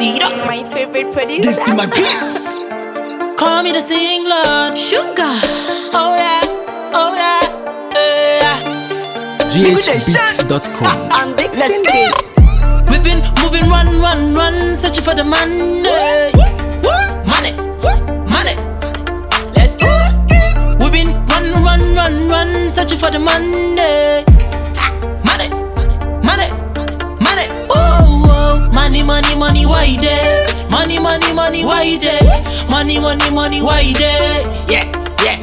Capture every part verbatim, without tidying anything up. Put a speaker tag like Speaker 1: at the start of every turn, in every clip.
Speaker 1: Tita,
Speaker 2: my favorite producer.
Speaker 1: this be my dreams. Call me the sing Lord.
Speaker 2: Sugar.
Speaker 1: Oh yeah, oh yeah, yeah.
Speaker 3: G H beats dot com.
Speaker 2: I'm big.
Speaker 1: Let's go. We've been moving, run, run, run, searching for the money. Money, money. Let's go. We've been run, run, run, run, searching for the money. Money, money, money. Oh, oh. Money, money, money, why you there? Money, money, money, why you there? Money, money, money, why you there? Yeah, yeah.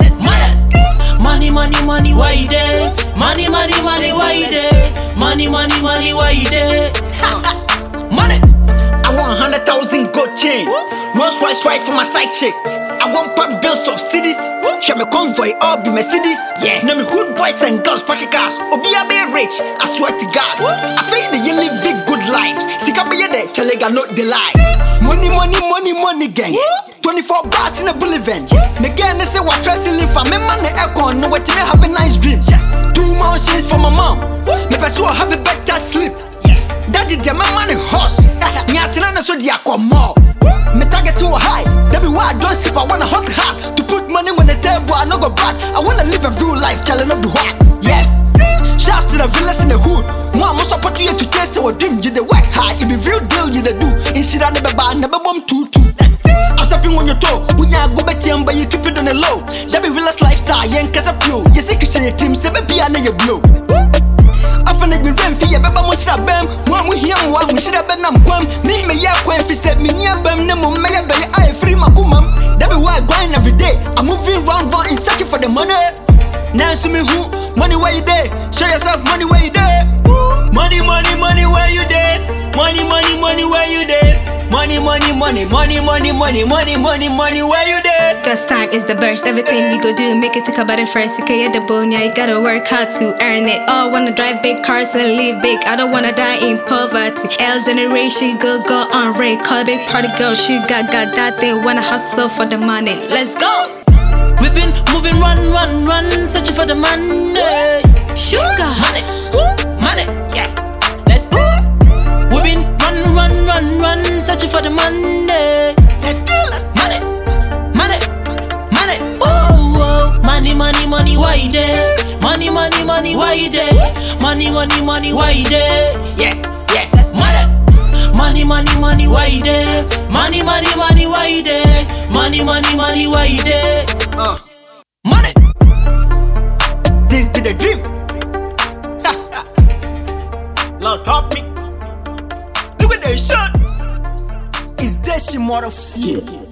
Speaker 1: Money, money, money, why you there? Money, money, money, why you there? Money, money, money, why you there? Money.
Speaker 4: I want hundred thousand gold chain, Rolls Royce right for my side chick. I want pack bills of cities, share me convoy all be Mercedes. Yeah, now me hood boys and girls pocket cars. Obi a be rich, I swear to God. I feel the you live good lives. Sika be there, chalega not the lie. Money, money, money, money gang. twenty-four bars in a boulevard. Me gang they say what stressing live for me man the aircon. No what me have a nice dream. Yes, two more shades for my mom. Me pursue have a better sleep. Daddy the my money horse. Me atina so dia come more. Me target too high. That be why I don't sleep. I wanna hustle hard to put money on the table. I no go back. I wanna live a real life, challenge up the what. Yeah. Shouts to the villas in the hood. More most opportunity to taste our dream. You the work hard. It be real deal. You the do. Instead I never buy, never bomb two two. I'm stepping on your toe. When you go back to but you keep it on the low. That be villas lifestyle. Yeah, cause I feel. You see, cause your team say baby I know you blow. I find it me rent for you, baby. I'm gonna bam. One we hear one we should have been I'm quam. Me me ya quam fi step me near bam. No more me ya do I free my kumam. That be why I grind every day. I'm moving round round in searching for the money. Now see me who money where you there? Show yourself money where you there? Money money money where you there? Money money money where you there? Money money money money money money money money money where you there?
Speaker 2: Cause time is the burst. Everything you go do, make it take about it first. You can't get the bone, yeah, you gotta work hard to earn it. Oh, I wanna drive big cars and live big. I don't wanna die in poverty. L generation, go go on Ray. Call a big party girl, she got got that. They wanna hustle for the money. Let's go.
Speaker 1: We've been moving, run, run, run, searching for the money.
Speaker 2: Sugar.
Speaker 1: Money, money, yeah. Let's go. We've been run, run, run, run, searching for the money. Let's go, let's money, money, money. Oh, oh. Money, money, money, why you there? Money, money, money, why you there? Money, money, money, why you there? Yeah, yeah, that's money. Money, money, money, why you there? Money, money, money, why you there? Money, money, money, why you there?
Speaker 4: Uh,
Speaker 1: Money.
Speaker 4: this be the dream. Lord help me. Look at that shot. Is that she motherfucker?